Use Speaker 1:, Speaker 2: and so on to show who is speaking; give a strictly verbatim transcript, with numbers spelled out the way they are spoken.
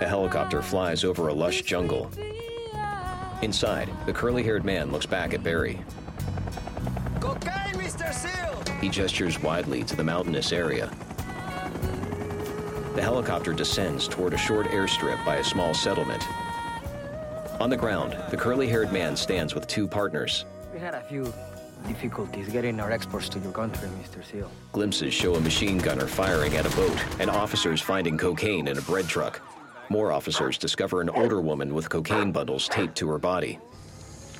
Speaker 1: A helicopter flies over a lush jungle. Inside, the curly-haired man looks back at Barry.
Speaker 2: Cocaine, Mister Seal!
Speaker 1: He gestures widely to the mountainous area. The helicopter descends toward a short airstrip by a small settlement. On the ground, the curly-haired man stands with two partners.
Speaker 3: We had a few difficulties getting our exports to your country, Mister Seal.
Speaker 1: Glimpses show a machine gunner firing at a boat and officers finding cocaine in a bread truck. More officers discover an older woman with cocaine bundles taped to her body.